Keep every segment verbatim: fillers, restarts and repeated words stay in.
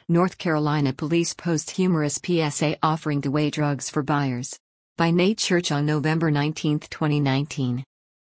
North Carolina police post humorous P S A offering to weigh drugs for buyers. By Nate Church on November nineteenth, twenty nineteen.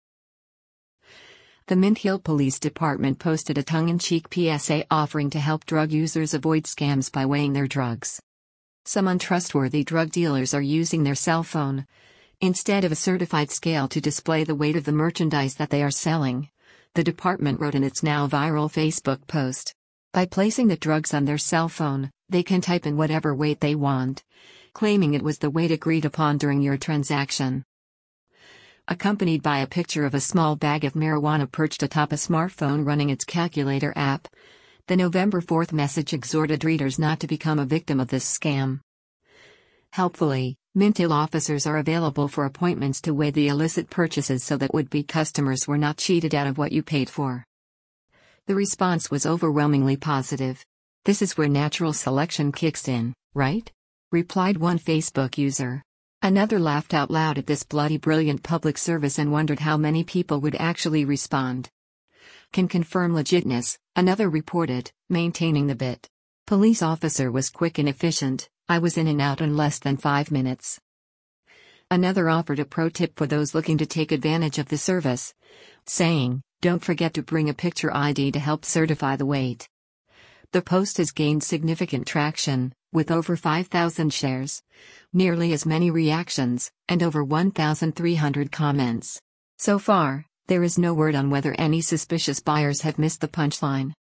The Mint Hill Police Department posted a tongue-in-cheek P S A offering to help drug users avoid scams by weighing their drugs. Some untrustworthy drug dealers are using their cell phone instead of a certified scale to display the weight of the merchandise that they are selling, the department wrote in its now viral Facebook post. By placing the drugs on their cell phone, they can type in whatever weight they want, claiming it was the weight agreed upon during your transaction. Accompanied by a picture of a small bag of marijuana perched atop a smartphone running its calculator app, the November fourth message exhorted readers not to become a victim of this scam. Helpfully, Mint Hill officers are available for appointments to weigh the illicit purchases so that would-be customers were not cheated out of what you paid for. The response was overwhelmingly positive. "This is where natural selection kicks in, right?" replied one Facebook user. Another laughed out loud at this bloody brilliant public service and wondered how many people would actually respond. "Can confirm legitness," another reported, maintaining the bit. "Police officer was quick and efficient, I was in and out in less than five minutes." Another offered a pro tip for those looking to take advantage of the service, saying, "Don't forget to bring a picture I D to help certify the weight." The post has gained significant traction, with over five thousand shares, nearly as many reactions, and over one thousand three hundred comments. So far, there is no word on whether any suspicious buyers have missed the punchline.